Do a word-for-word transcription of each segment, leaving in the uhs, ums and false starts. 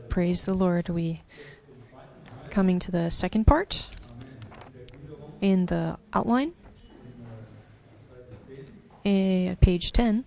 Praise the Lord. We coming to the second part in the outline, uh, page ten.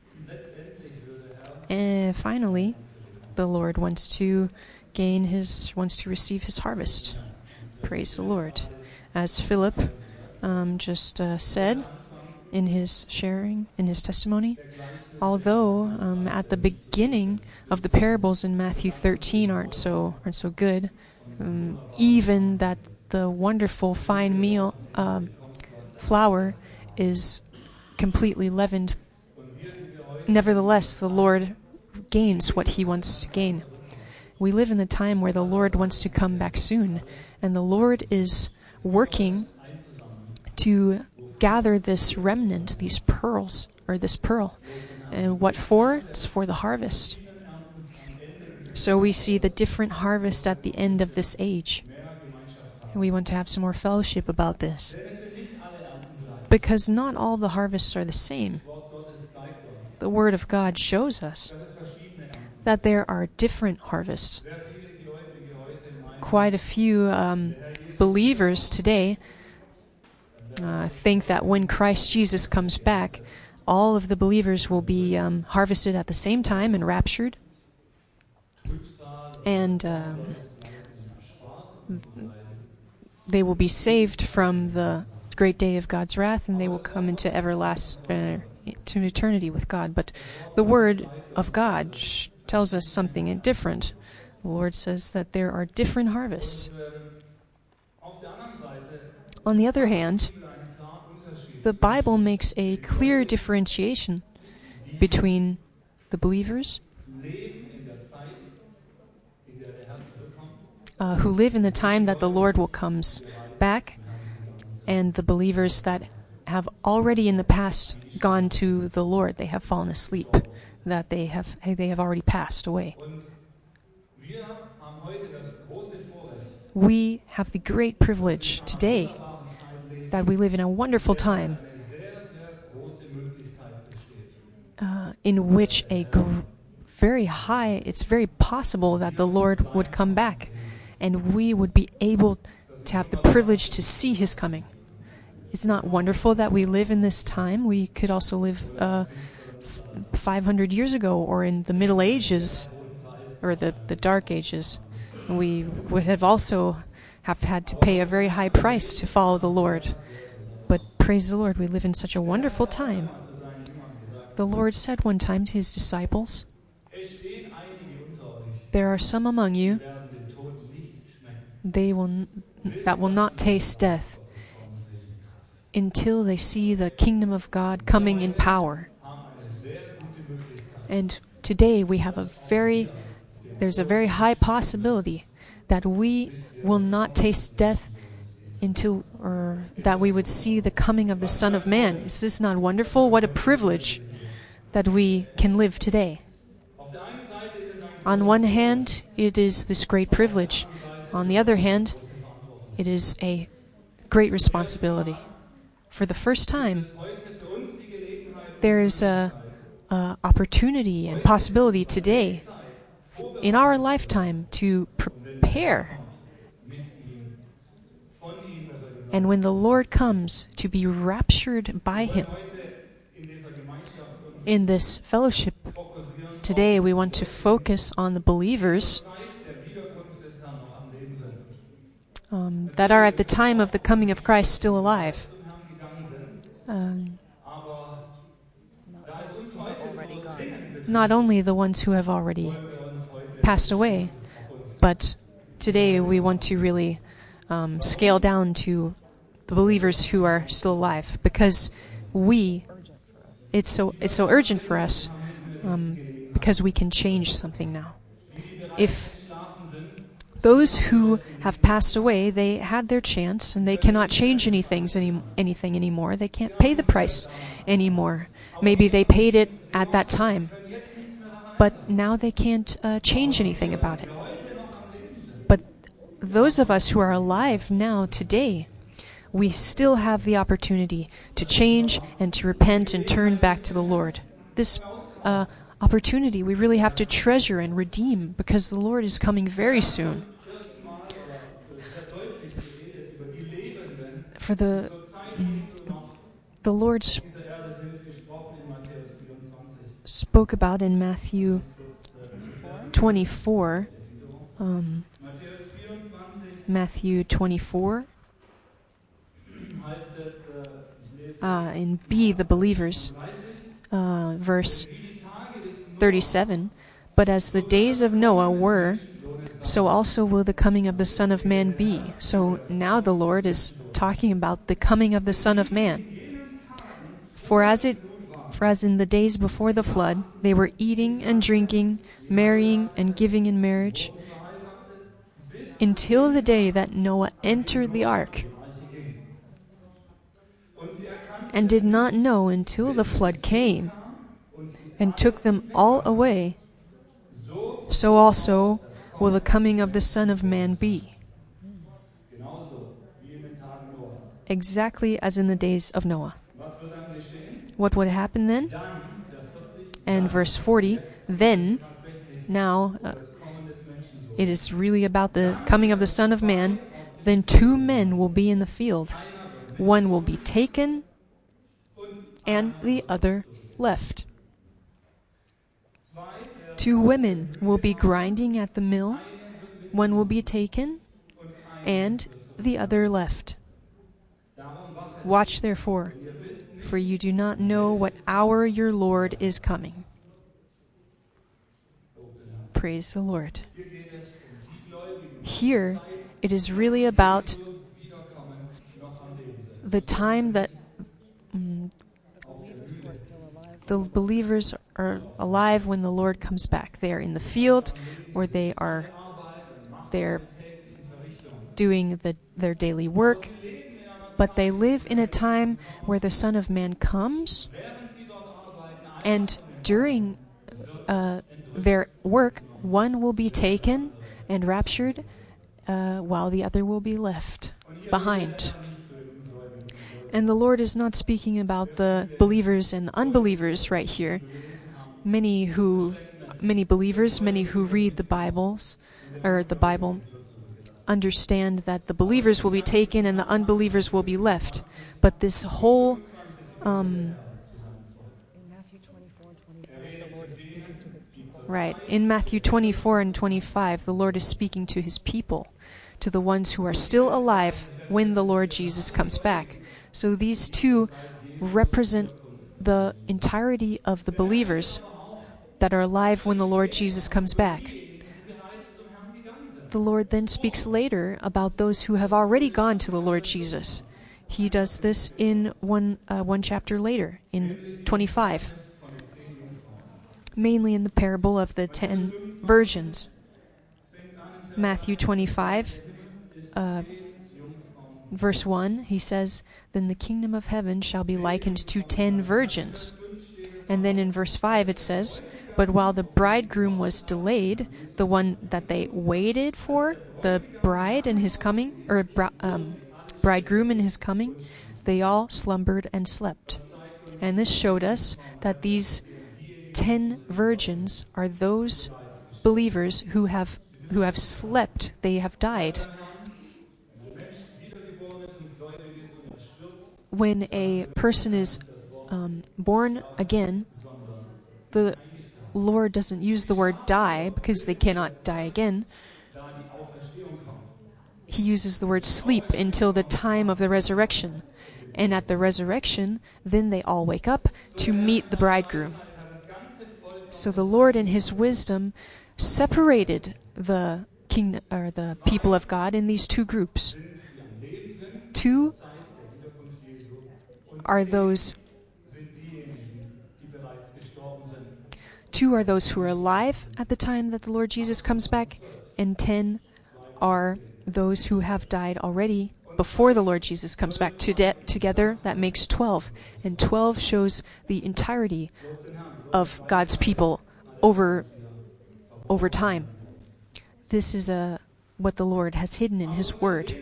And finally, the Lord wants to gain his, wants to receive his harvest. Praise the Lord. As Philip um, just uh, said in his sharing, in his testimony, although um, at the beginning of the parables in Matthew thirteen aren't so aren't so good, um, even that the wonderful fine meal um, flour is completely leavened, nevertheless the Lord gains what he wants to gain. We live in a time where the Lord wants to come back soon, and the Lord is working to gather this remnant, these pearls, or this pearl. And what for? It's for the harvest. So we see the different harvest at the end of this age. And we want to have some more fellowship about this. Because not all the harvests are the same. The Word of God shows us that there are different harvests. Quite a few um, believers today uh, think that when Christ Jesus comes back, all of the believers will be um, harvested at the same time and raptured. And um, they will be saved from the great day of God's wrath, and they will come into everlasting, uh, to eternity with God. But the Word of God sh- tells us something different. The Lord says that there are different harvests. On the other hand, the Bible makes a clear differentiation between the believers uh, who live in the time that the Lord will comes back, and the believers that have already in the past gone to the Lord. They have fallen asleep, that they have they have already passed away. We have the great privilege today that we live in a wonderful time uh, in which a gr- very high, it's very possible that the Lord would come back and we would be able to have the privilege to see his coming. It's not wonderful that we live in this time. We could also live uh, five hundred years ago, or in the Middle Ages, or the, the Dark Ages. We would have also have had to pay a very high price to follow the Lord. But praise the Lord, we live in such a wonderful time. The Lord said one time to his disciples, "There are some among you they will that will not taste death until they see the kingdom of God coming in power." And today we have a very, there's a very high possibility that we will not taste death until, or that we would see the coming of the Son of Man. Is this not wonderful? What a privilege that we can live today. On one hand, it is this great privilege. On the other hand, it is a great responsibility. For the first time, there is a, a opportunity and possibility today in our lifetime to prepare. And when the Lord comes, to be raptured by him. In this fellowship today, we want to focus on the believers um, that are at the time of the coming of Christ still alive. Um, not only the ones who have already passed away, but today we want to really um, scale down to the believers who are still alive, because we, it's so it's so urgent for us, um, because we can change something now. If those who have passed away, they had their chance, and they cannot change anything, any, anything anymore. They can't pay the price anymore. Maybe they paid it at that time, but now they can't uh, change anything about it. But those of us who are alive now, today, we still have the opportunity to change and to repent and turn back to the Lord. This uh, opportunity we really have to treasure and redeem, because the Lord is coming very soon. For the mm, the Lord sp- spoke about in Matthew twenty-four, um, Matthew twenty-four, uh, in B, the believers, uh, verse thirty-seven. But as the days of Noah were, so also will the coming of the Son of Man be. So now the Lord is talking about the coming of the Son of Man. For as it For as in the days before the flood, they were eating and drinking, marrying and giving in marriage, until the day that Noah entered the ark, and did not know until the flood came, and took them all away, so also will the coming of the Son of Man be. Exactly as in the days of Noah. What would happen then? And verse forty, then, now, uh, it is really about the coming of the Son of Man. Then two men will be in the field. One will be taken, and the other left. Two women will be grinding at the mill. One will be taken, and the other left. Watch therefore, for you do not know what hour your Lord is coming. Praise the Lord. Here, it is really about the time that um, the believers are alive when the Lord comes back. They are in the field, or they are they're doing the, their daily work, but they live in a time where the Son of Man comes, and during uh, their work, one will be taken and raptured, uh, while the other will be left behind. And the Lord is not speaking about the believers and the unbelievers right here. Many who, many believers, many who read the Bibles, or the Bible, understand that the believers will be taken and the unbelievers will be left. But this whole um, right, in Matthew twenty-four and twenty-five, the Lord is speaking to his people, to the ones who are still alive when the Lord Jesus comes back. So these two represent the entirety of the believers that are alive when the Lord Jesus comes back. The Lord then speaks later about those who have already gone to the Lord Jesus. He does this in one uh, one chapter later, in twenty-five, mainly in the parable of the ten virgins. Matthew twenty-five, uh, verse one, he says, "Then the kingdom of heaven shall be likened to ten virgins." And then in verse five it says, "But while the bridegroom was delayed," the one that they waited for, the bride and his coming, or um, bridegroom and his coming, they all slumbered and slept. And this showed us that these ten virgins are those believers who have who have slept, they have died. When a person is um, born again, the Lord doesn't use the word die, because they cannot die again. He uses the word sleep until the time of the resurrection. And at the resurrection, then they all wake up to meet the bridegroom. So the Lord in his wisdom separated the king, or the people of God in these two groups. Two are those Two are those who are alive at the time that the Lord Jesus comes back, and ten are those who have died already before the Lord Jesus comes back. Together, that makes twelve. And twelve shows the entirety of God's people over, over time. This is a, what the Lord has hidden in his word.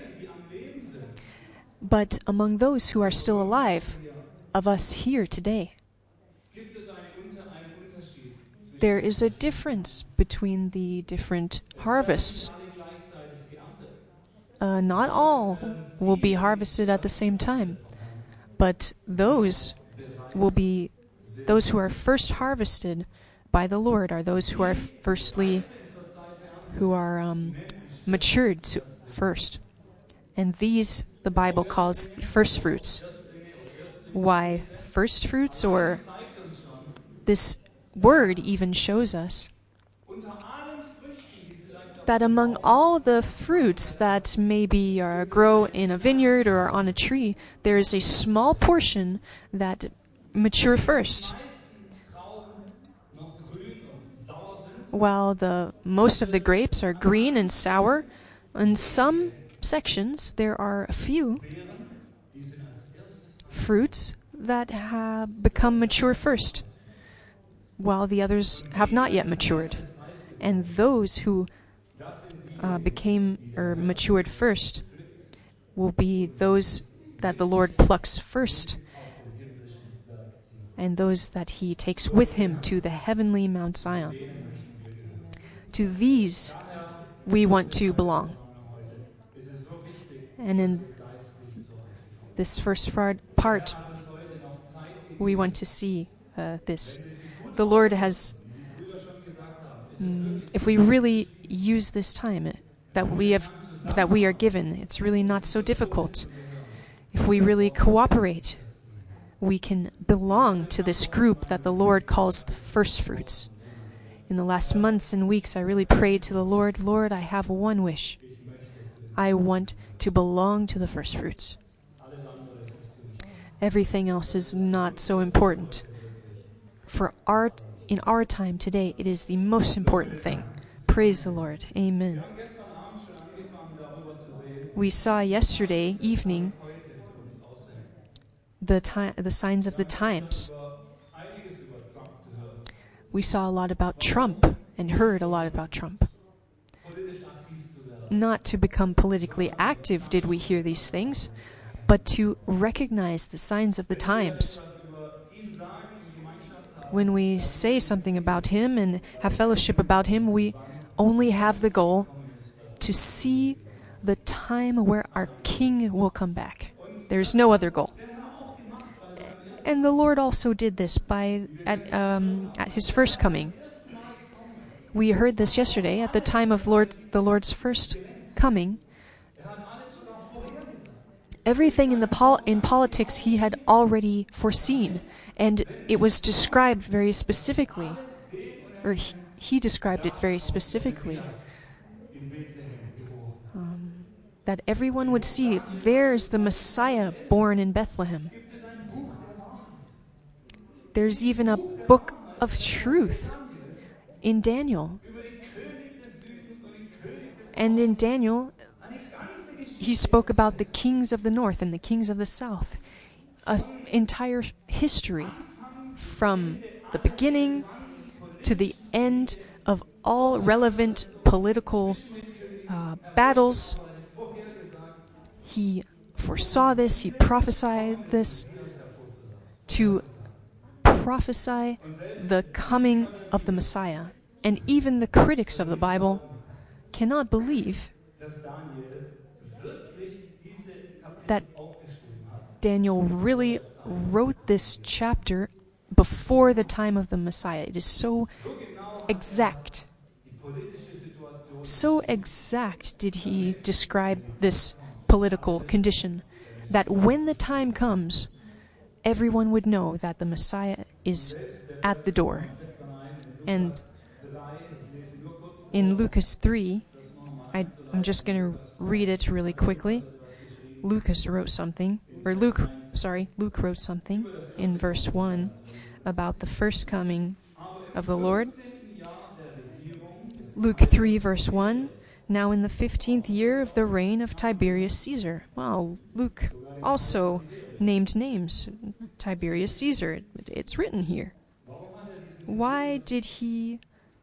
But among those who are still alive, of us here today, there is a difference between the different harvests. Uh, not all will be harvested at the same time, but those will be those who are first harvested by the Lord are those who are firstly who are um, matured to, first, and these the Bible calls the first fruits. Why first fruits? Or this word even shows us that among all the fruits that maybe uh, grow in a vineyard or on a tree, there is a small portion that mature first. While the most of the grapes are green and sour, in some sections there are a few fruits that have become mature first, while the others have not yet matured. And those who uh, became or matured first will be those that the Lord plucks first, and those that He takes with Him to the heavenly Mount Zion. To these we want to belong. And in this first part, we want to see uh, this. The Lord has, mm, if we really use this time that we have, that we are given, it's really not so difficult. If we really cooperate, we can belong to this group that the Lord calls the first fruits. In the last months and weeks, I really prayed to the Lord, Lord, I have one wish. I want to belong to the first fruits. Everything else is not so important. For our, in our time today, it is the most important thing. Praise the Lord. Amen. We saw yesterday evening the time, the signs of the times. We saw a lot about Trump and heard a lot about Trump. Not to become politically active did we hear these things, but to recognize the signs of the times. When we say something about him and have fellowship about him, we only have the goal to see the time where our King will come back. There's no other goal. And the Lord also did this by at, um, at His first coming. We heard this yesterday. At the time of Lord, the Lord's first coming, everything in the pol- in politics He had already foreseen, and it was described very specifically, or He, he described it very specifically. Um, that everyone would see, there's the Messiah born in Bethlehem. There's even a book of truth in Daniel. And in Daniel, he spoke about the kings of the north and the kings of the south. An entire history from the beginning to the end of all relevant political uh, battles. He foresaw this, he prophesied this to prophesy the coming of the Messiah. And even the critics of the Bible cannot believe that Daniel really wrote this chapter before the time of the Messiah. It is so exact. So exact did he describe this political condition that when the time comes, everyone would know that the Messiah is at the door. And in Lucas three, I, I'm just going to read it really quickly. Lucas wrote something, or Luke, sorry, Luke wrote something in verse one about the first coming of the Lord. Luke three, verse one, now in the fifteenth year of the reign of Tiberius Caesar. Wow, Luke also named names. Tiberius Caesar, it's written here. Why did he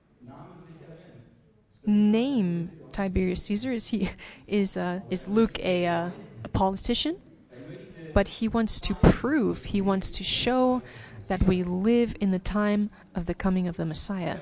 name Tiberius Caesar? Is he is uh, is Luke a uh, a politician? but he wants to prove, he wants to show that we live in the time of the coming of the Messiah.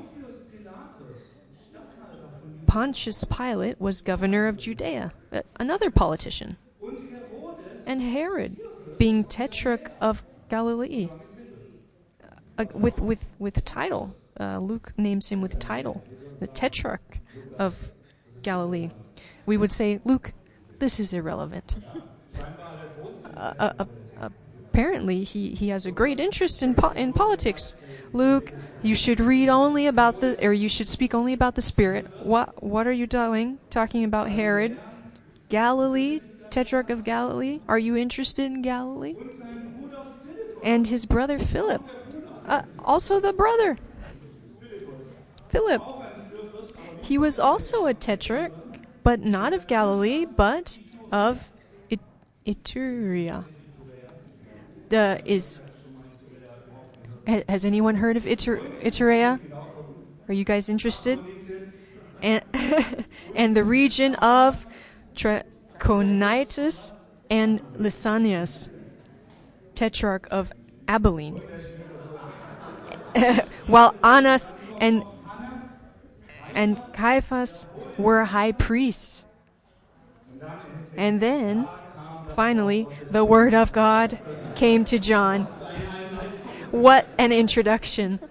Pontius Pilate was governor of Judea, another politician. And Herod, being tetrarch of Galilee, uh, with, with, with title. Uh, Luke names him with title, the tetrarch of Galilee. We would say, Luke, this is irrelevant. Uh, uh, uh, apparently, he, he has a great interest in po- in politics. Luke, you should read only about the, or you should speak only about the Spirit. What what are you doing? Talking about Herod, Galilee, tetrarch of Galilee. Are you interested in Galilee? And his brother Philip, uh, also the brother Philip. He was also a tetrarch, but not of Galilee, but of It- Iturea. The is. Has anyone heard of Itur- Iturea? Are you guys interested? And and the region of Trachonitis and Lysanias, tetrarch of Abilene. While Annas and and Caiaphas were high priests. And then, finally, the word of God came to John. What an introduction.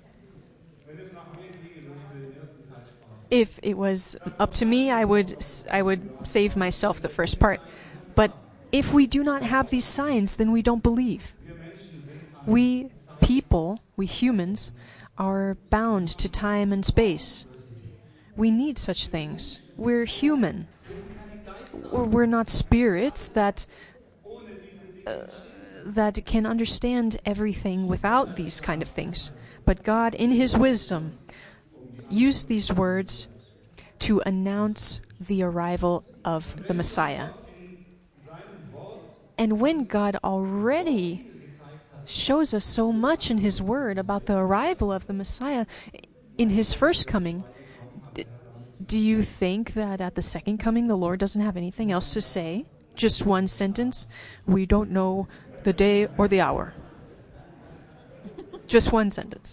If it was up to me, I would I would save myself the first part. But if we do not have these signs, then we don't believe. We people, we humans, are bound to time and space. We need such things. We're human. We're not spirits that uh, that can understand everything without these kind of things. But God, in His wisdom, used these words to announce the arrival of the Messiah. And when God already shows us so much in His Word about the arrival of the Messiah in His first coming, do you think that at the second coming the Lord doesn't have anything else to say? Just one sentence? We don't know the day or the hour. Just one sentence.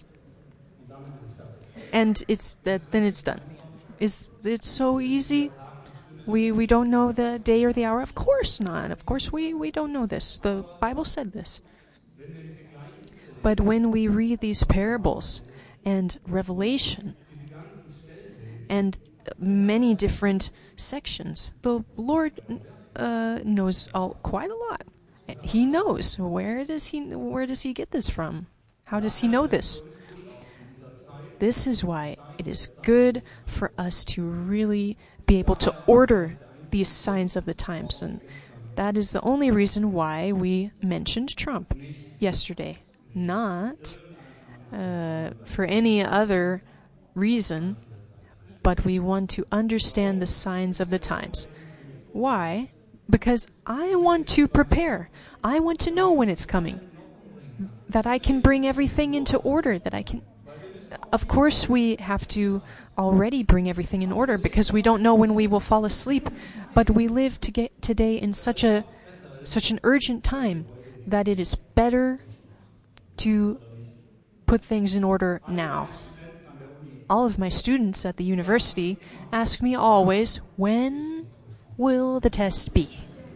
And it's that then it's done. Is it so easy? We we don't know the day or the hour? Of course not. Of course we, we don't know this. The Bible said this. But when we read these parables and Revelation and many different sections, the Lord uh, knows all, quite a lot. He knows. Where does he where does he get this from? How does he know this? This is why it is good for us to really be able to order these signs of the times. And that is the only reason why we mentioned Trump yesterday. Not uh, for any other reason, but we want to understand the signs of the times. Why? Because I want to prepare. I want to know when it's coming. That I can bring everything into order. That I can... Of course, we have to already bring everything in order because we don't know when we will fall asleep. But we live to get today in such a such an urgent time that it is better to put things in order now. All of my students at the university ask me always, when will the test be?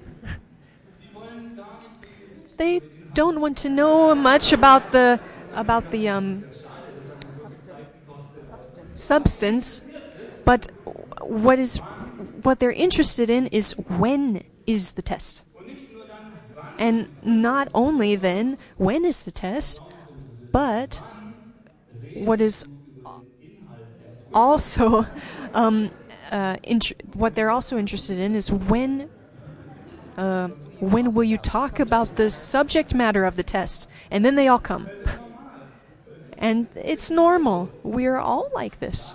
They don't want to know much about the about the um, substance, but what is what they're interested in is when is the test. And not only then, when is the test, but what is also um, uh, int- what they're also interested in is when uh, when will you talk about the subject matter of the test, and then they all come. And it's normal. We're all like this.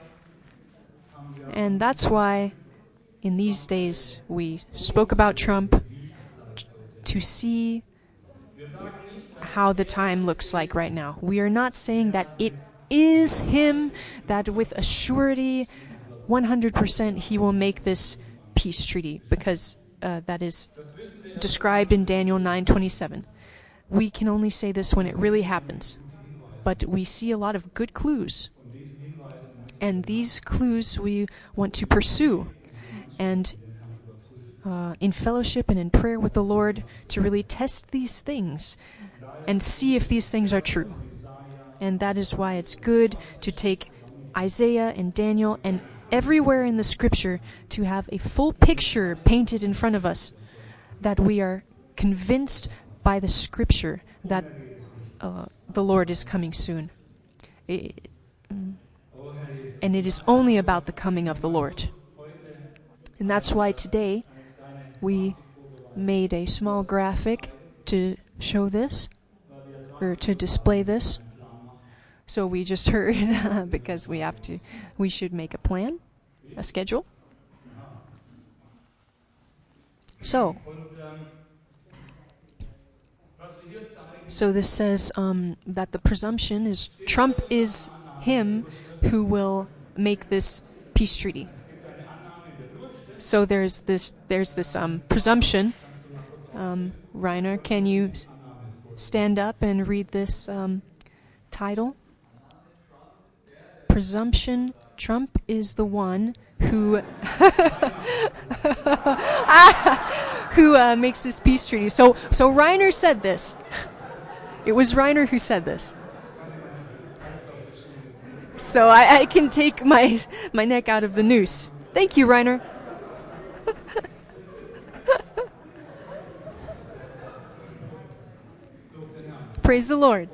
And that's why in these days we spoke about Trump to see how the time looks like right now. We are not saying that it is him, that with a surety, one hundred percent he will make this peace treaty, because uh, that is described in Daniel nine twenty-seven. We can only say this when it really happens. But we see a lot of good clues. And these clues we want to pursue. And uh, in fellowship and in prayer with the Lord to really test these things and see if these things are true. And that is why it's good to take Isaiah and Daniel and everywhere in the scripture to have a full picture painted in front of us, that we are convinced by the scripture that uh, the Lord is coming soon. It, and it is only about the coming of the Lord. And that's why today we made a small graphic to show this, or to display this. So we just heard because we have to, we should make a plan, a schedule. So, so this says um, that the presumption is Trump is him who will make this peace treaty. So there's this, there's this um, presumption. Um, Rainer, can you stand up and read this um, title? Presumption, Trump is the one who who uh, makes this peace treaty. So, so Rainer said this. It was Rainer who said this. So I, I can take my my neck out of the noose. Thank you, Rainer. Praise the Lord.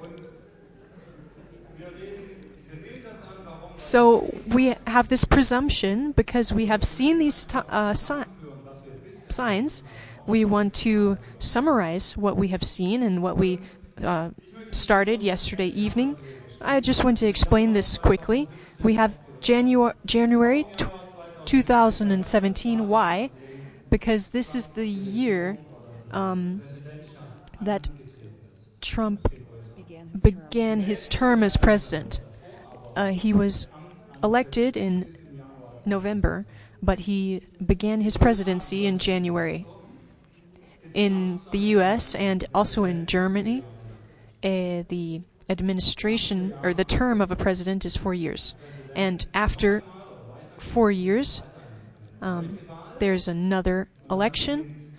So we have this presumption because we have seen these t- uh, si- signs. We want to summarize what we have seen and what we uh, started yesterday evening. I just want to explain this quickly. We have Janu- January t- twenty seventeen. Why? Because this is the year um, that Trump began his term as president. Uh, he was elected in November, but he began his presidency in January. In the U S and also in Germany, uh, the administration or the term of a president is four years. And after four years, um, there's another election,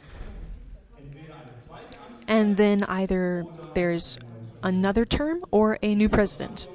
and then either there's another term or a new president.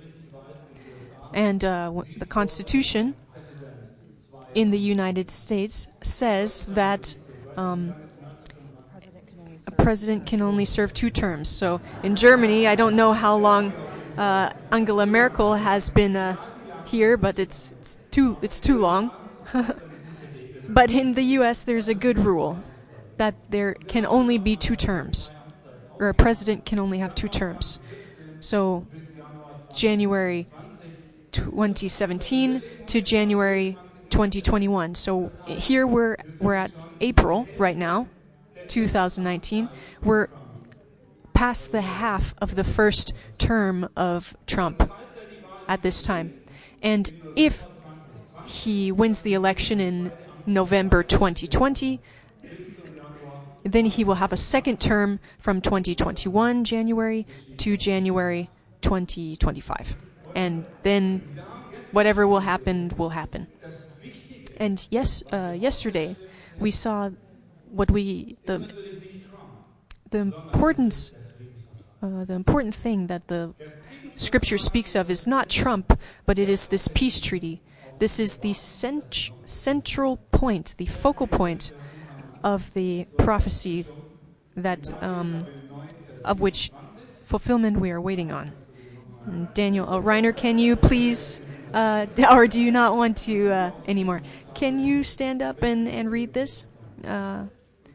And uh, the Constitution in the United States says that um, a president can only serve two terms. So in Germany, I don't know how long uh, Angela Merkel has been uh, here, but it's, it's too it's too long. But in the U S, there's a good rule that there can only be two terms, or a president can only have two terms. So January twenty seventeen to January twenty twenty-one. So here we're we're at April right now, two thousand nineteen. We're past the half of the first term of Trump at this time. And if he wins the election in November twenty twenty, then he will have a second term from twenty twenty-one January to January twenty twenty-five. And then whatever will happen, will happen. And yes, uh, yesterday we saw what we the the importance, uh, the important thing that the Scripture speaks of is not Trump, but it is this peace treaty. This is the cent- central point, the focal point of the prophecy that um, of which fulfillment we are waiting on. And Daniel, oh, Rainer, can you please, uh, or do you not want to uh, anymore? Can you stand up and, and read this? Uh,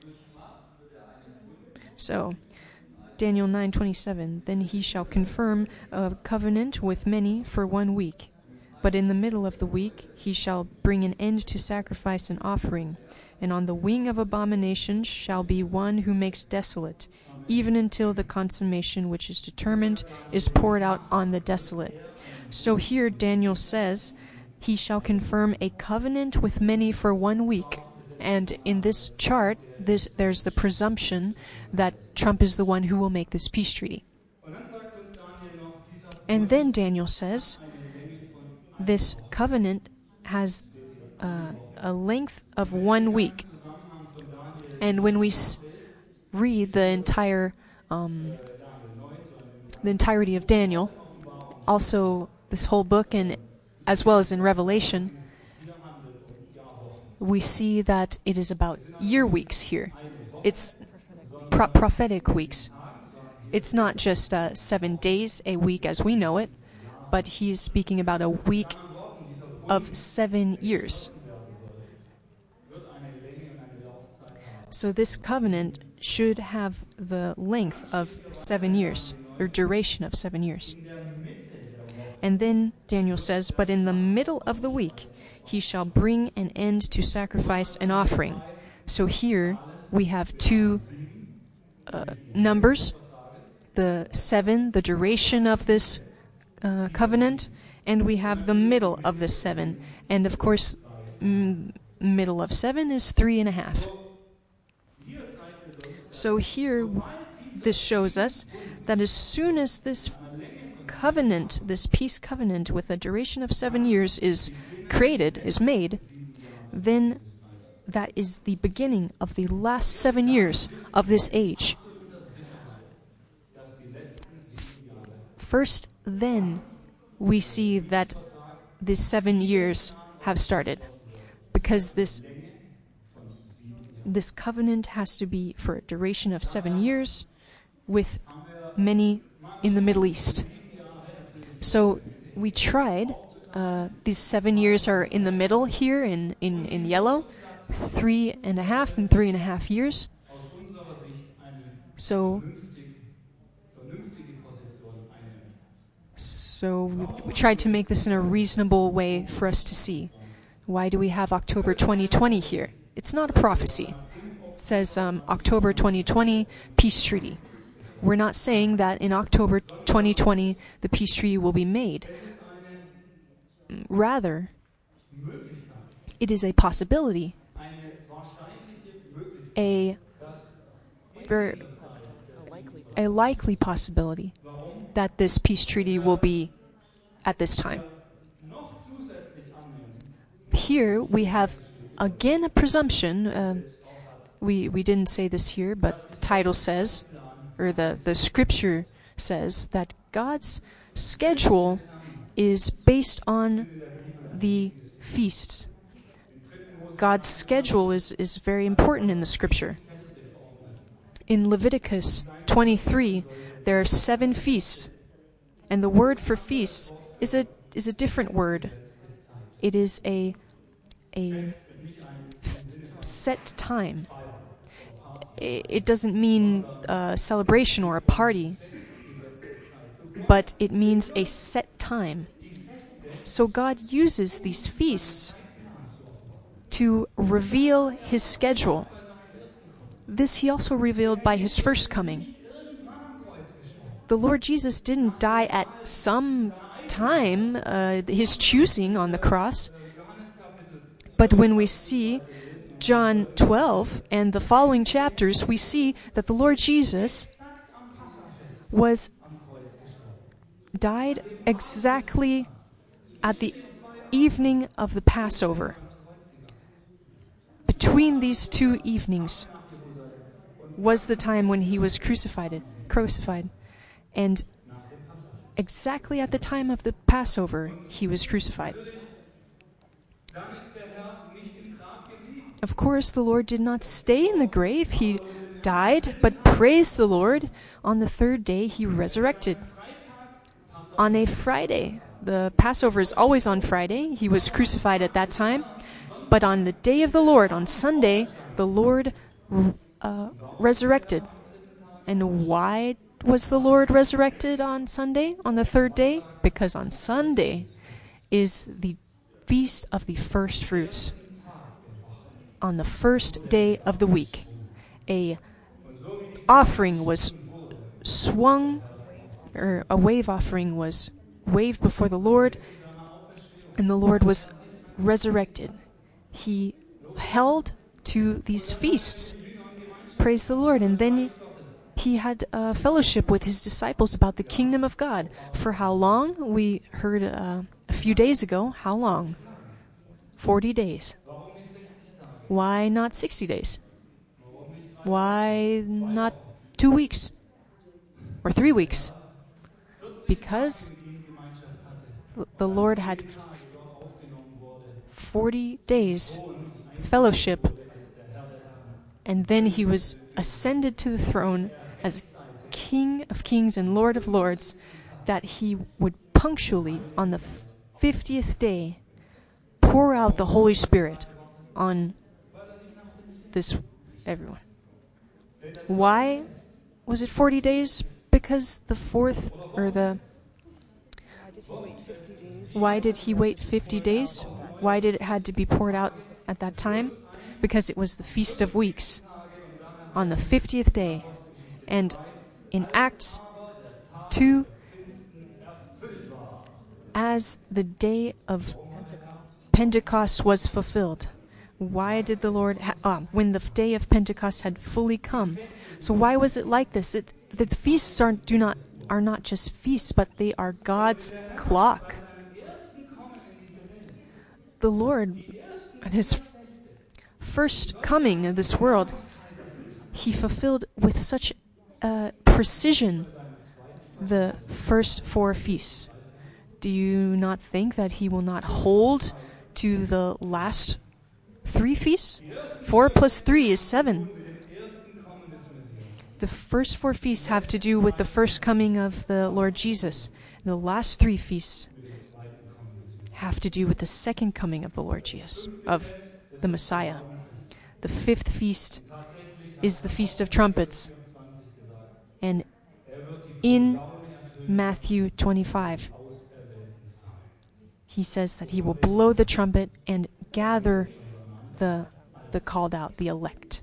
so, Daniel nine twenty-seven. Then he shall confirm a covenant with many for one week. But in the middle of the week he shall bring an end to sacrifice and offering. And on the wing of abomination shall be one who makes desolate, even until the consummation which is determined is poured out on the desolate. So here Daniel says, he shall confirm a covenant with many for one week. And in this chart, this, there's the presumption that Trump is the one who will make this peace treaty. And then Daniel says, this covenant has uh, a length of one week. And when we s- read the entire, um, the entirety of Daniel, also this whole book, and as well as in Revelation, we see that it is about year weeks here. It's pro- prophetic weeks. It's not just uh, seven days a week as we know it, but he's speaking about a week of seven years. So this covenant should have the length of seven years, or duration of seven years. And then Daniel says, but in the middle of the week, he shall bring an end to sacrifice and offering. So here we have two uh, numbers, the seven, the duration of this uh, covenant, and we have the middle of the seven. And of course, m- middle of seven is three and a half. So here, this shows us that as soon as this covenant, this peace covenant with a duration of seven years is created, is made, then that is the beginning of the last seven years of this age. First, then, we see that these seven years have started, because this this covenant has to be for a duration of seven years with many in the Middle East. So we tried. Uh, these seven years are in the middle here in, in, in yellow, three and a half and three and a half years. So, so we, we tried to make this in a reasonable way for us to see. Why do we have October twenty twenty here? It's not a prophecy. It says um, October twenty twenty, peace treaty. We're not saying that in October twenty twenty the peace treaty will be made. Rather, it is a possibility, a very, a likely possibility that this peace treaty will be at this time. Here we have again a presumption. Um, we we didn't say this here, but the title says, or the, the scripture says, that God's schedule is based on the feasts. God's schedule is, is very important in the scripture. In Leviticus twenty-three, there are seven feasts, and the word for feasts is a is a different word. It is a a set time. It doesn't mean a celebration or a party, but it means a set time. So God uses these feasts to reveal His schedule. This He also revealed by His first coming. The Lord Jesus didn't die at some time, uh, His choosing on the cross. But when we see John twelve and the following chapters, we see that the Lord Jesus was died exactly at the evening of the Passover. Between these two evenings was the time when He was crucified, crucified. And exactly at the time of the Passover, He was crucified. Of course, the Lord did not stay in the grave. He died, but praise the Lord, on the third day He resurrected. On a Friday, the Passover is always on Friday. He was crucified at that time. But on the day of the Lord, on Sunday, the Lord uh, resurrected. And why was the Lord resurrected on Sunday, on the third day? Because on Sunday is the feast of the first fruits. On the first day of the week, a offering was swung, or a wave offering was waved before the Lord, and the Lord was resurrected. He held to these feasts. Praise the Lord. And then he had uh, fellowship with his disciples about the kingdom of God. For how long? We heard uh, a few days ago. How long? forty days. Why not sixty days? Why not two weeks? Or three weeks? Because the Lord had forty days fellowship, and then he was ascended to the throne as King of Kings and Lord of Lords, that he would punctually, on the fiftieth day, pour out the Holy Spirit on this everyone. Why was it forty days? Because the fourth, or the... Why did he wait fifty days? Why did it had to be poured out at that time? Because it was the Feast of Weeks, on the fiftieth day. And in Acts two, as the day of Pentecost was fulfilled. Why did the Lord, ha- ah, when the day of Pentecost had fully come? So why was it like this? It, the feasts are do not are not just feasts, but they are God's clock. The Lord, at his first coming in this world, he fulfilled with such uh, precision the first four feasts. Do you not think that he will not hold to the last three feasts? Four plus three is seven. The first four feasts have to do with the first coming of the Lord Jesus. The last three feasts have to do with the second coming of the Lord Jesus, of the Messiah. The fifth feast is the Feast of Trumpets. And in Matthew twenty-five, he says that he will blow the trumpet and gather the the called out, the elect.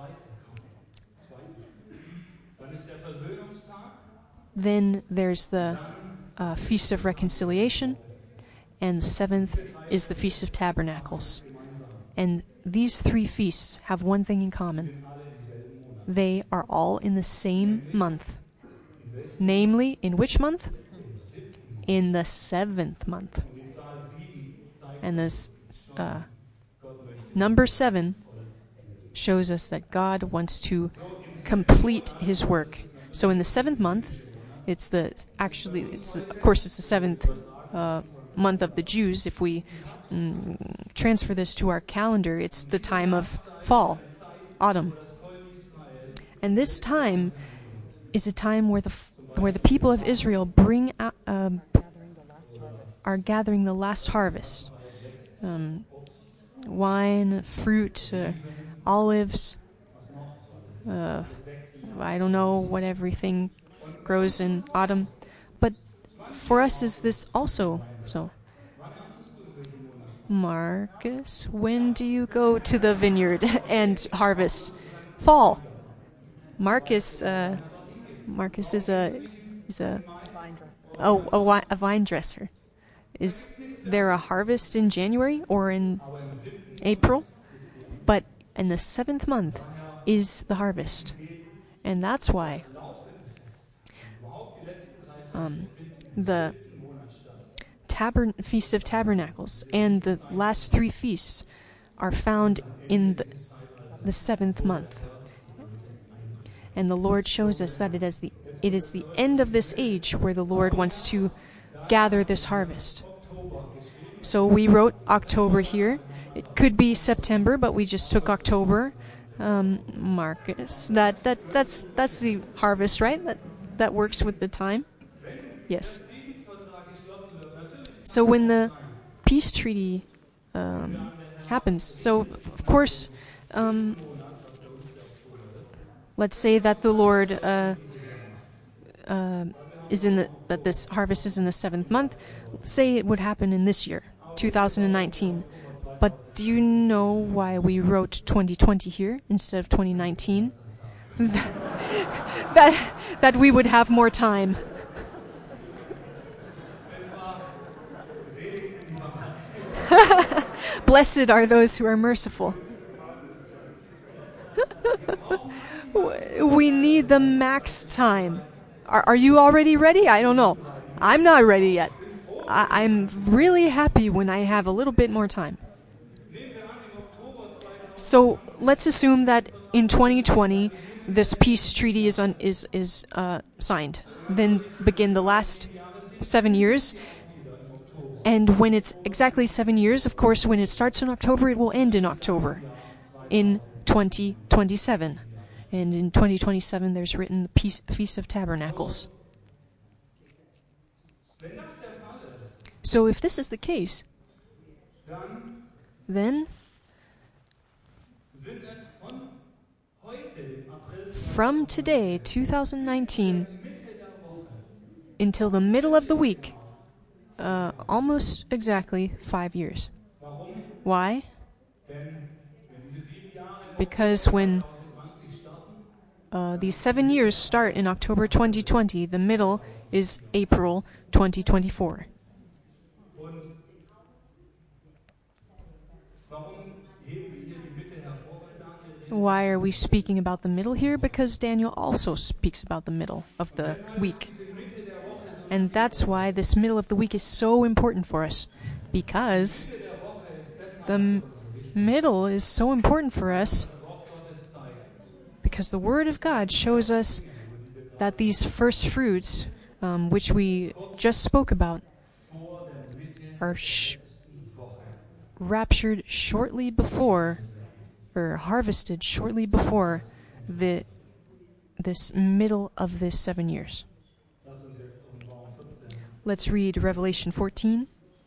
Then there's the uh, Feast of Reconciliation, and the seventh is the Feast of Tabernacles. And these three feasts have one thing in common. They are all in the same month. Namely, in which month? In the seventh month. And this uh, number seven shows us that God wants to complete his work. So in the seventh month, it's the actually it's the, of course it's the seventh uh, month of the Jews. If we mm, transfer this to our calendar, it's the time of fall, autumn, and this time is a time where the where the people of Israel bring out, uh, are gathering the last harvest, um, wine, fruit, uh, olives. Uh, I don't know what everything grows in autumn, but for us is this also so. Marcus, when do you go to the vineyard and harvest? Fall. Marcus, uh, Marcus is a is a oh a, wi- a vine dresser. Is there a harvest in January or in April? But in the seventh month is the harvest. And that's why um, the tabern- Feast of Tabernacles and the last three feasts are found in the, the seventh month. And the Lord shows us that it is the it is the end of this age where the Lord wants to gather this harvest. So we wrote October here. It could be September, but we just took October. Um, Marcus, that that that's that's the harvest, right? That that works with the time. Yes. So when the peace treaty um, happens, so of course, um, let's say that the Lord uh, uh, is in the that this harvest is in the seventh month. Let's say it would happen in this year, two thousand nineteen. But do you know why we wrote twenty twenty here instead of twenty nineteen? that that we would have more time. Blessed are those who are merciful. We need the max time. Are, are you already ready? I don't know. I'm not ready yet. I, I'm really happy when I have a little bit more time. So let's assume that in twenty twenty this peace treaty is un, is is uh, signed. Then begin the last seven years. And when it's exactly seven years, of course, when it starts in October, it will end in October, in twenty twenty-seven. And in twenty twenty-seven, there's written the Peace, Feast of Tabernacles. So if this is the case, then from today, two thousand nineteen, until the middle of the week, uh, almost exactly five years. Why? Because when uh, these seven years start in October twenty twenty, the middle is April twenty twenty-four. Why are we speaking about the middle here? Because Daniel also speaks about the middle of the week. And that's why this middle of the week is so important for us. Because the m- middle is so important for us because the Word of God shows us that these first fruits, um, which we just spoke about, are sh- raptured shortly before, or harvested shortly before the this middle of this seven years. Let's read Revelation fourteen.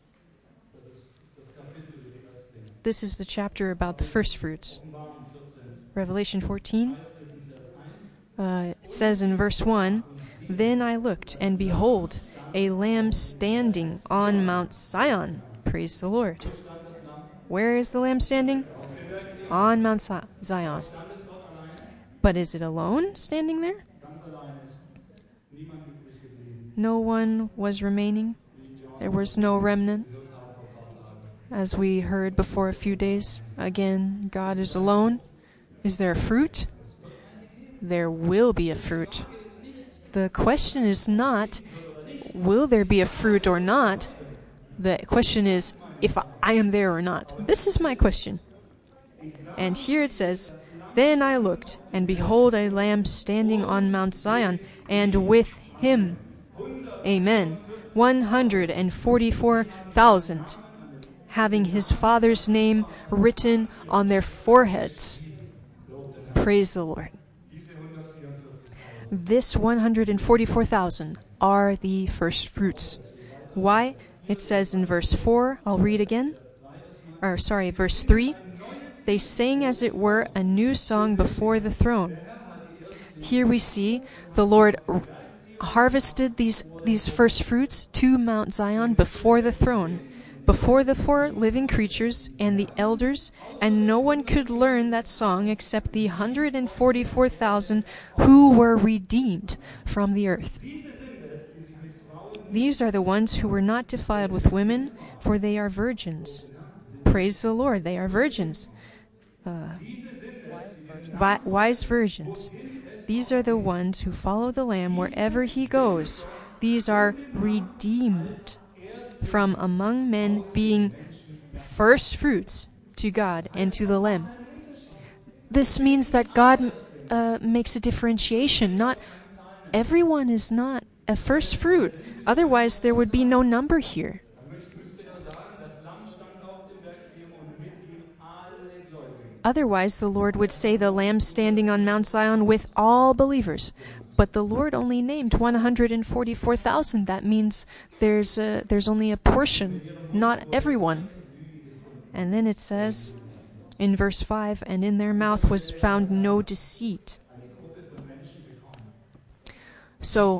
This is the chapter about the first fruits. Revelation fourteen. Uh, it says in verse one, "Then I looked, and behold, a lamb standing on Mount Zion." Praise the Lord. Where is the lamb standing? On Mount Zion. But is it alone standing there? No one was remaining. There was no remnant. As we heard before a few days, again, God is alone. Is there a fruit? There will be a fruit. The question is not, will there be a fruit or not? The question is, if I am there or not. This is my question. And here it says, "Then I looked, and behold a lamb standing on Mount Zion, and with him," amen, one hundred forty-four thousand, having his Father's name written on their foreheads. Praise the Lord. This one hundred forty-four thousand are the first fruits. Why? It says in verse four, I'll read again, or sorry, verse three, "They sang as it were a new song before the throne." Here we see the Lord harvested these, these first fruits to Mount Zion before the throne, before the four living creatures and the elders, and no one could learn that song except the one hundred forty-four thousand who were redeemed from the earth. These are the ones who were not defiled with women, for they are virgins. Praise the Lord, they are virgins. Uh, vi- wise virgins. These are the ones who follow the Lamb wherever he goes. These are redeemed from among men, being first fruits to God and to the Lamb. This means that God uh, makes a differentiation. Not everyone is not a first fruit. Otherwise, there would be no number here. Otherwise, the Lord would say the Lamb standing on Mount Zion with all believers. But the Lord only named one hundred forty-four thousand. That means there's a, there's only a portion, not everyone. And then it says in verse five, "And in their mouth was found no deceit." So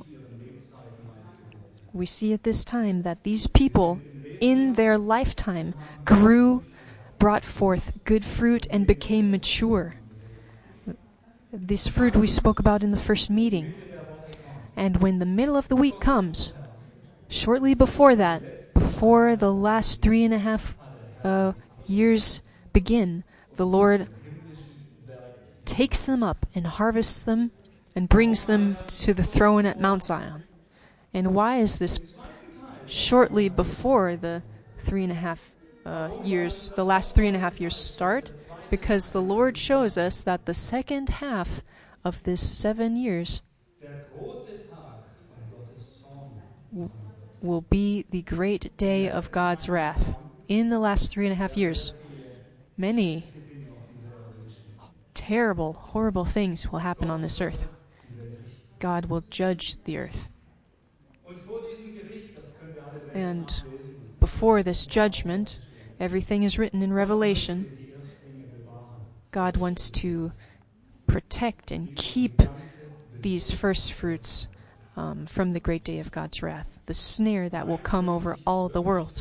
we see at this time that these people in their lifetime grew, brought forth good fruit, and became mature. This fruit we spoke about in the first meeting. And when the middle of the week comes, shortly before that, before the last three and a half uh, years begin, the Lord takes them up and harvests them and brings them to the throne at Mount Zion. And why is this shortly before the three and a half uh, years, the last three and a half years start? Because the Lord shows us that the second half of this seven years w- will be the great day of God's wrath. In the last three and a half years, many terrible, horrible things will happen on this earth. God will judge the earth. And before this judgment, everything is written in Revelation. God wants to protect and keep these first fruits um, from the great day of God's wrath, the snare that will come over all the world.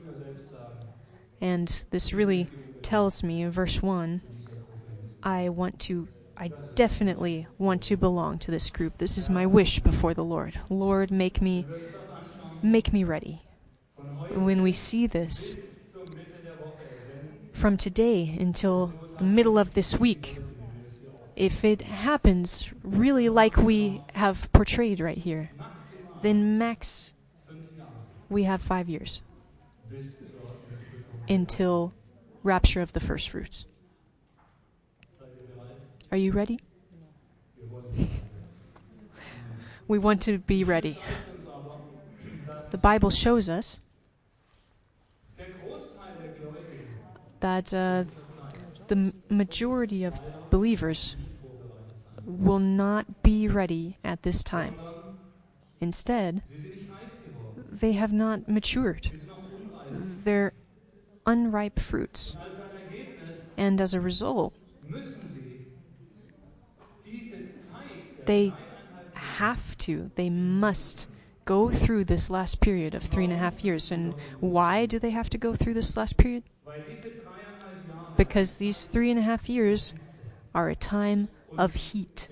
And this really tells me in verse one, I want to, I definitely want to belong to this group. This is my wish before the Lord. Lord, make me, make me ready. When we see this, from today until the middle of this week, if it happens really like we have portrayed right here, then max we have five years until rapture of the first fruits. Are you ready? We want to be ready. The Bible shows us that uh, the majority of believers will not be ready at this time. Instead, they have not matured. They're unripe fruits. And as a result, they have to, they must go through this last period of three and a half years. And why do they have to go through this last period? Because these three and a half years are a time of heat.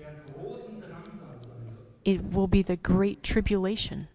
It will be the great tribulation.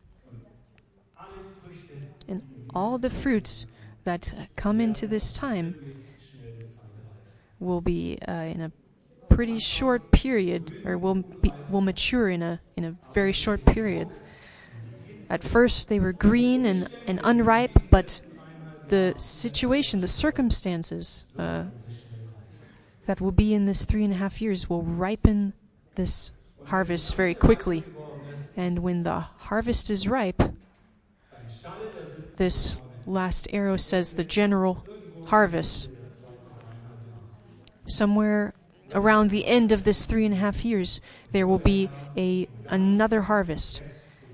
And all the fruits that come into this time will be uh, in a pretty short period, or will be, will mature in a in a very short period. At first they were green and, and unripe, but the situation, the circumstances uh, that will be in this three and a half years will ripen this harvest very quickly. And when the harvest is ripe, this last arrow says the general harvest. Somewhere around the end of this three and a half years, there will be a another harvest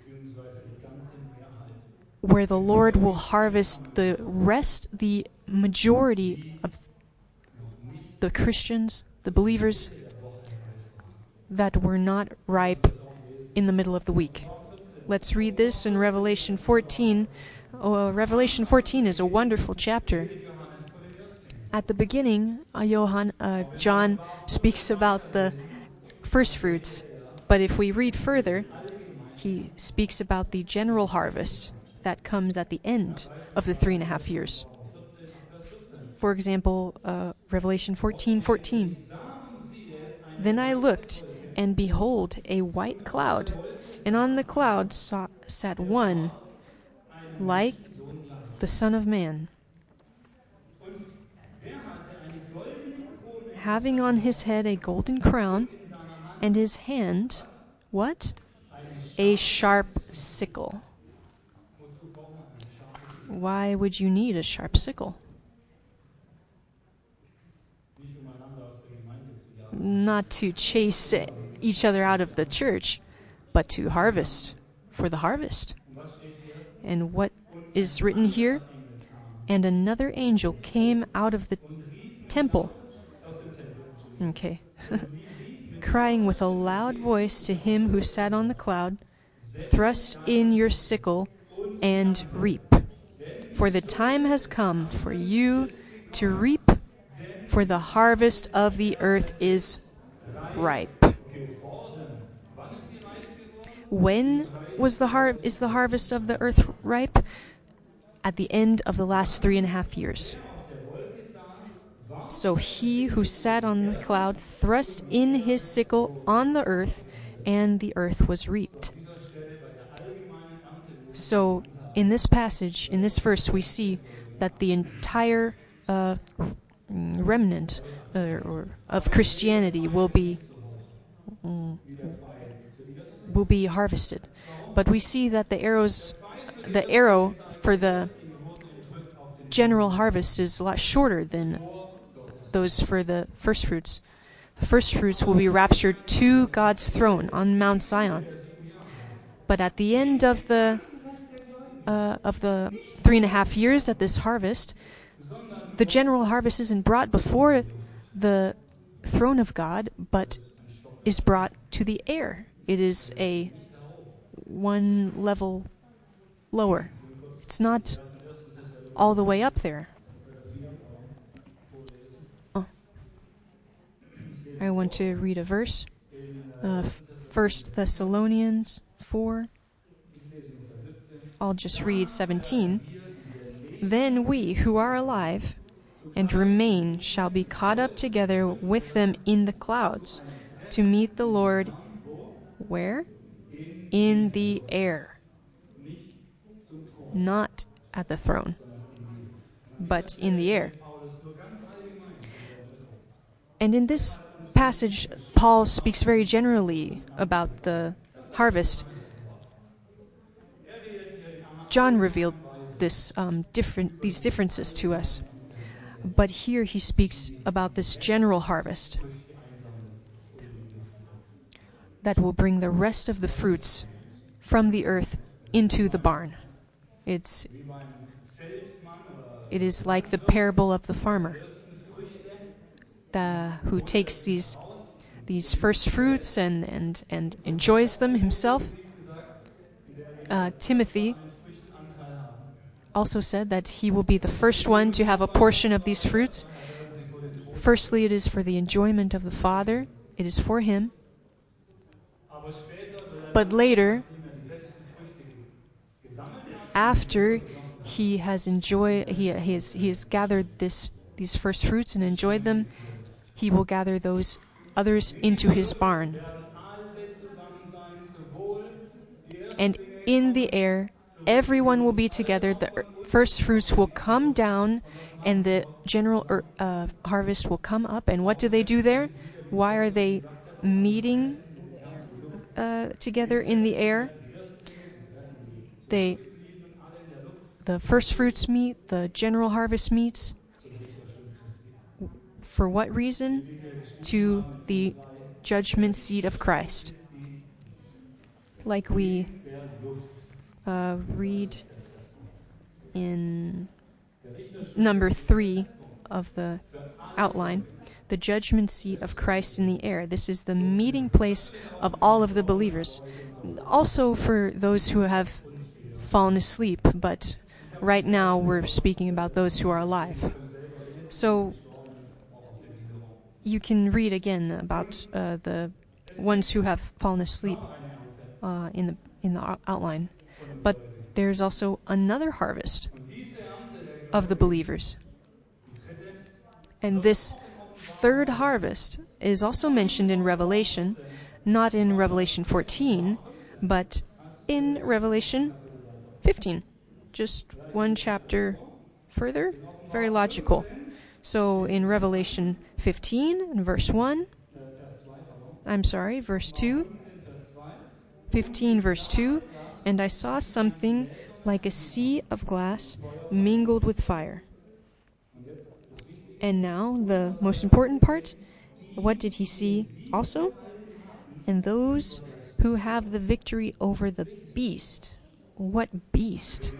where the Lord will harvest the rest, the majority of the Christians, the believers that were not ripe in the middle of the week. Let's read this in Revelation fourteen. Oh, Revelation fourteen is a wonderful chapter. At the beginning, uh, Johann, uh, John speaks about the first fruits, but if we read further, he speaks about the general harvest that comes at the end of the three and a half years. For example, uh, Revelation fourteen fourteen. Then I looked, and behold, a white cloud, and on the cloud saw, sat one like the Son of Man, having on his head a golden crown, and his hand, what? A sharp sickle. Why would you need a sharp sickle? Not to chase each other out of the church, but to harvest, for the harvest. And what is written here? And another angel came out of the temple. Okay. Crying with a loud voice to him who sat on the cloud, thrust in your sickle and reap. For the time has come for you to reap, for the harvest of the earth is ripe. When was the har- is the harvest of the earth ripe? At the end of the last three and a half years. So he who sat on the cloud thrust in his sickle on the earth, and the earth was reaped. So in this passage, in this verse, we see that the entire uh, remnant uh, or of Christianity will be um, will be harvested. But we see that the arrows, the arrow for the general harvest is a lot shorter than those for the first fruits. The first fruits will be raptured to God's throne on Mount Zion. But at the end of the uh, of the three and a half years at this harvest, the general harvest isn't brought before the throne of God, but is brought to the air. It is a one level lower. It's not all the way up there. Oh. I want to read a verse. Uh, First Thessalonians four. I'll just read seventeen. Then we who are alive and remain shall be caught up together with them in the clouds to meet the Lord. Where? In the air. Not at the throne, but in the air. And in this passage, Paul speaks very generally about the harvest. John revealed this um, different these differences to us, but here he speaks about this general harvest that will bring the rest of the fruits from the earth into the barn. It's it is like the parable of the farmer the, who takes these these first fruits and and and enjoys them himself. Uh, Timothy also said that he will be the first one to have a portion of these fruits. Firstly, it is for the enjoyment of the Father. It is for him. But later, after he has enjoyed, he, he has he has gathered this these first fruits and enjoyed them, he will gather those others into his barn. And in the air, everyone will be together. The first fruits will come down, and the general uh, harvest will come up. And what do they do there? Why are they meeting uh, together in the air? They, the first fruits meet, the general harvest meets. For what reason? To the judgment seat of Christ. Like we uh, read in number three of the outline, the judgment seat of Christ in the air. This is the meeting place of all of the believers. Also for those who have fallen asleep, but right now we're speaking about those who are alive. So you can read again about uh, the ones who have fallen asleep uh, in the in the outline. But there's also another harvest of the believers. And this third harvest is also mentioned in Revelation, not in Revelation fourteen, but in Revelation fifteen. Just one chapter further. Very logical. So in Revelation fifteen, verse one, I'm sorry, verse two, fifteen, verse two, and I saw something like a sea of glass mingled with fire. And now, the most important part, what did he see also? And those who have the victory over the beast. What beast?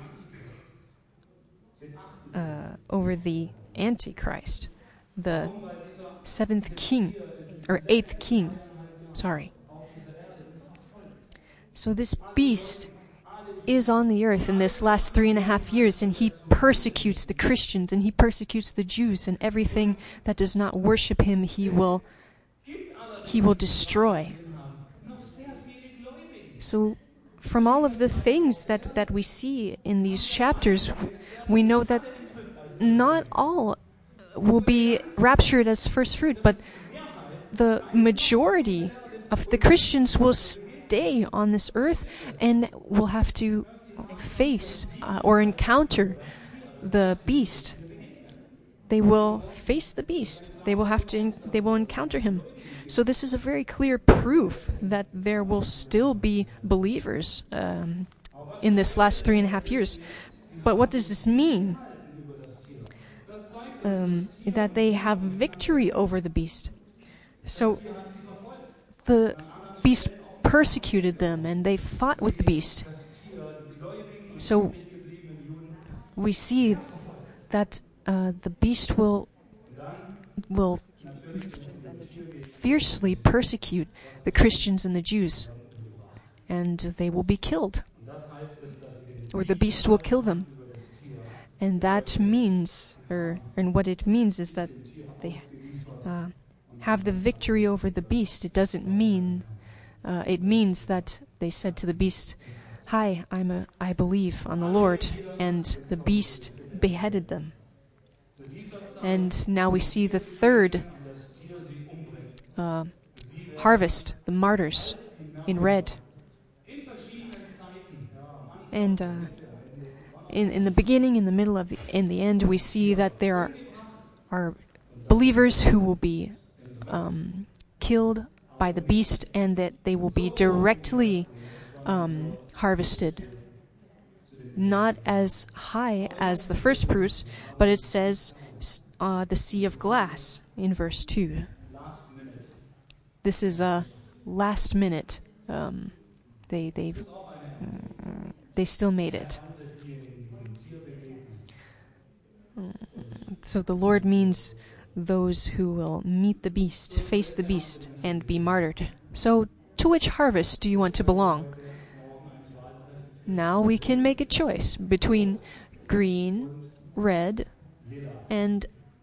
Uh, over the Antichrist, the seventh king, or eighth king, sorry. So this beast is on the earth in this last three and a half years, and he persecutes the Christians, and he persecutes the Jews, and everything that does not worship him, he will, he will destroy. So from all of the things that, that we see in these chapters, we know that not all will be raptured as first fruit, but the majority of the Christians will stay on this earth and will have to face uh, or encounter the beast. They will face the beast. They will have to. They will encounter him. So this is a very clear proof that there will still be believers um, in this last three and a half years. But what does this mean? Um, that they have victory over the beast. So the beast persecuted them and they fought with the beast. So we see that uh, the beast will will fiercely persecute the Christians and the Jews, and they will be killed, or the beast will kill them. And that means, or and what it means is that they uh, have the victory over the beast. It doesn't mean, uh, it means that they said to the beast, "Hi, I'm a, I believe on the Lord," and the beast beheaded them. And now we see the third uh, harvest, the martyrs, in red. And uh, in in the beginning, in the middle, of the, in the end, we see that there are are believers who will be um, killed by the beast, and that they will be directly um, harvested. Not as high as the first fruits, but it says uh, the sea of glass in verse two. This is a last minute. Um, they they uh, they still made it. So the Lord means those who will meet the beast, face the beast, and be martyred. So to which harvest do you want to belong? Now we can make a choice between green, red, and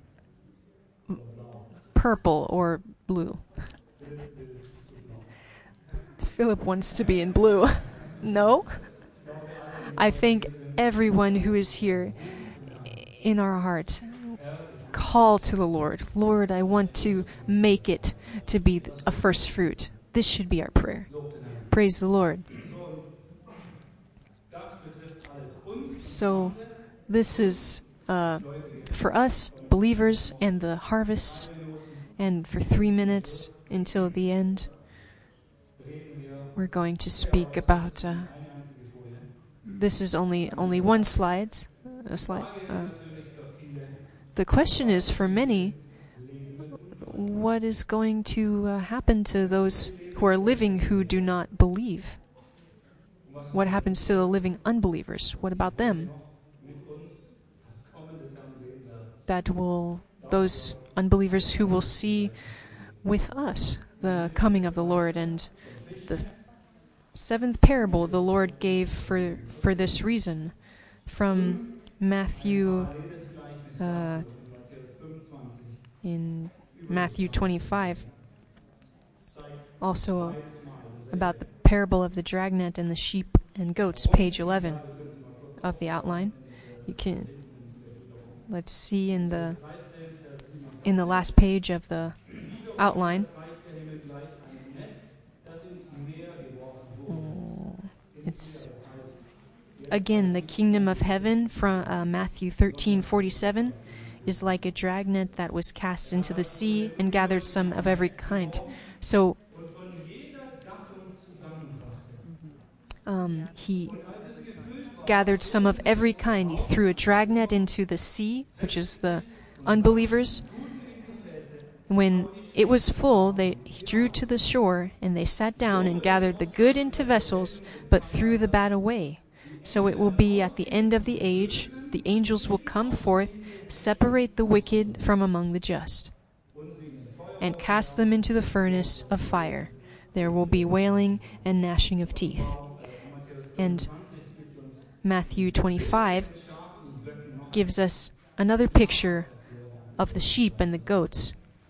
purple or blue. Philip wants to be in blue. No? I think everyone who is here in our heart call to the Lord. Lord, I want to make it to be a first fruit. This should be our prayer. Praise the Lord. So this is uh, for us, believers, and the harvests, and for three minutes until the end, we're going to speak about, uh, this is only only one slide. A slide. Uh, the question is, for many, what is going to uh, happen to those who are living who do not believe? What happens to the living unbelievers? What about them? That will, those unbelievers who will see with us the coming of the Lord. And the seventh parable the Lord gave for, for this reason, from Matthew, uh, in Matthew twenty-five, also about the parable of the dragnet and the sheep and goats, page eleven of the outline. You can, let's see in the in the last page of the outline. It's again the kingdom of heaven from uh, Matthew thirteen forty-seven is like a dragnet that was cast into the sea and gathered some of every kind. So um, he gathered some of every kind. He threw a dragnet into the sea, which is the unbelievers. When it was full, they drew to the shore, and they sat down and gathered the good into vessels, but threw the bad away. So it will be at the end of the age, the angels will come forth, separate the wicked from among the just, and cast them into the furnace of fire. There will be wailing and gnashing of teeth. And Matthew twenty-five gives us another picture of the sheep and the goats.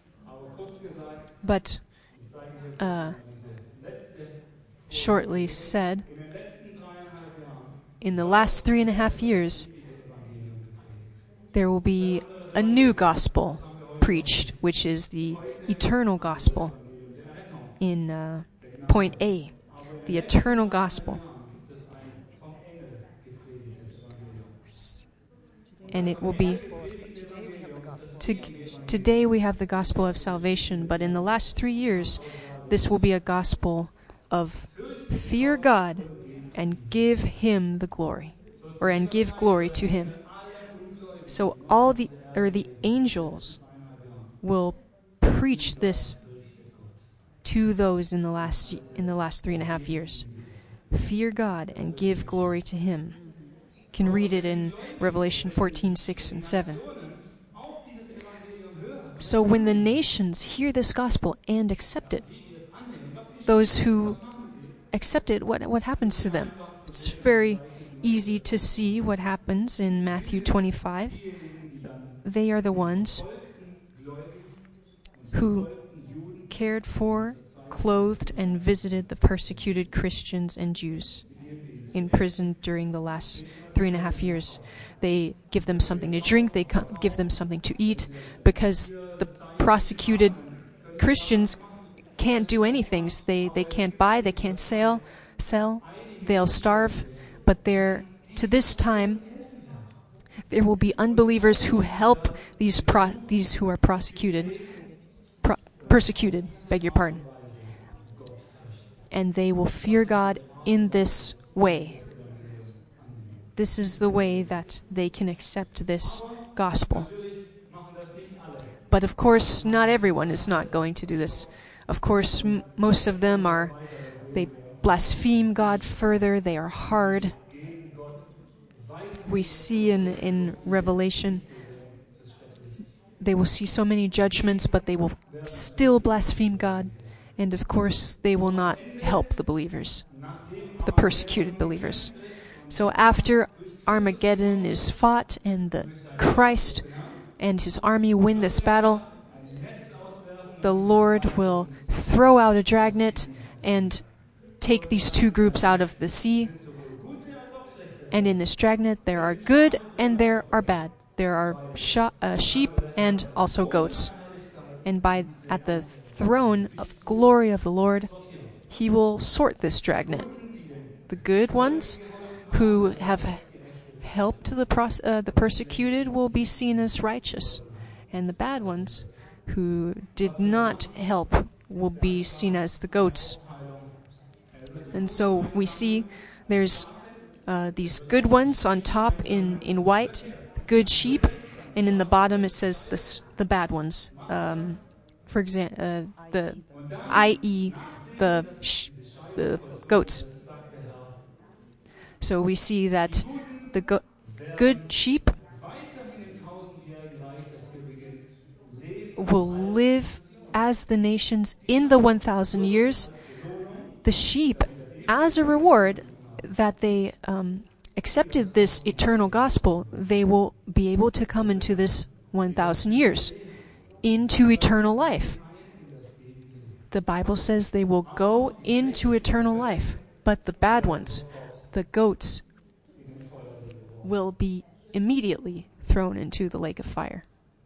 But uh, shortly said, in the last three and a half years, there will be a new gospel preached, which is the eternal gospel in uh, point A, the eternal gospel. And it will be, to, today we have the gospel of salvation, but in the last three years, this will be a gospel of fear God and give Him the glory, or and give glory to Him. So all the, or the angels will preach this to those in the last in the last three and a half years. Fear God and give glory to Him. You can read it in Revelation fourteen, six and seven. So when the nations hear this gospel and accept it, those who accept it, what what happens to them? It's very easy to see what happens in Matthew twenty-five. They are the ones who cared for, clothed, and visited the persecuted Christians and Jews imprisoned during the last three and a half years. They give them something to drink, they give them something to eat, because the prosecuted Christians can't do anything. They they can't buy, they can't sell, sell, they'll starve. But there, to this time, there will be unbelievers who help these pro, these who are prosecuted, pro, persecuted, beg your pardon. And they will fear God in this way. This is the way that they can accept this gospel. But of course, not everyone is not going to do this. Of course, m- most of them are, they blaspheme God further, they are hard. We see in, in Revelation, they will see so many judgments, but they will still blaspheme God. And of course, they will not help the believers, the persecuted believers. So after Armageddon is fought and the Christ and His army win this battle, the Lord will throw out a dragnet and take these two groups out of the sea. And in this dragnet there are good and there are bad. There are sh- uh, sheep and also goats. And by at the throne of glory of the Lord, He will sort this dragnet. The good ones who have helped the pros- uh, the persecuted will be seen as righteous, and the bad ones who did not help will be seen as the goats. And so we see there's uh, these good ones on top in, in white, good sheep, and in the bottom it says the the bad ones. Um, for example, uh, the that is the sh- the goats. So we see that the go- good sheep will live as the nations in the one thousand years. The sheep, as a reward that they um, accepted this eternal gospel, they will be able to come into this one thousand years, into eternal life. The Bible says they will go into eternal life, but the bad ones, the goats, will be immediately thrown into the lake of fire.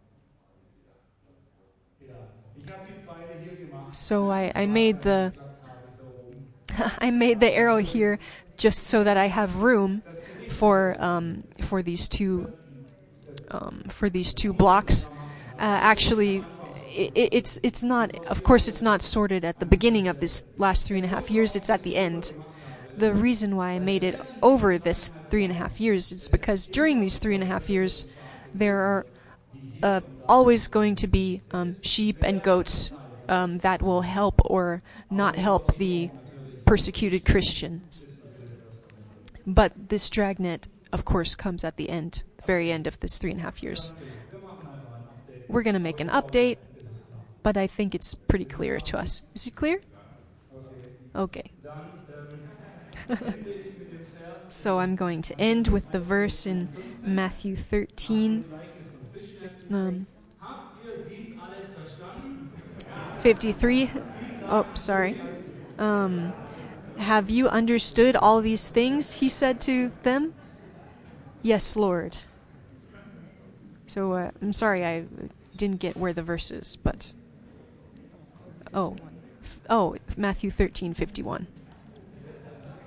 So I, I made the I made the arrow here just so that I have room for um, for these two um, for these two blocks. Uh, actually, it, it's it's not. Of course, it's not sorted at the beginning of this last three and a half years. It's at the end. The reason why I made it over this three and a half years is because during these three and a half years, there are uh, always going to be um, sheep and goats um, that will help or not help the persecuted Christians. But this dragnet, of course, comes at the end, the very end of this three and a half years. We're going to make an update, but I think it's pretty clear to us. Is it clear? Okay. So I'm going to end with the verse in Matthew thirteen, um, fifty-three. Oh, sorry. Um, have you understood all these things? He said to them. Yes, Lord. So uh, I'm sorry I didn't get where the verse is, but oh, oh, Matthew thirteen fifty-one.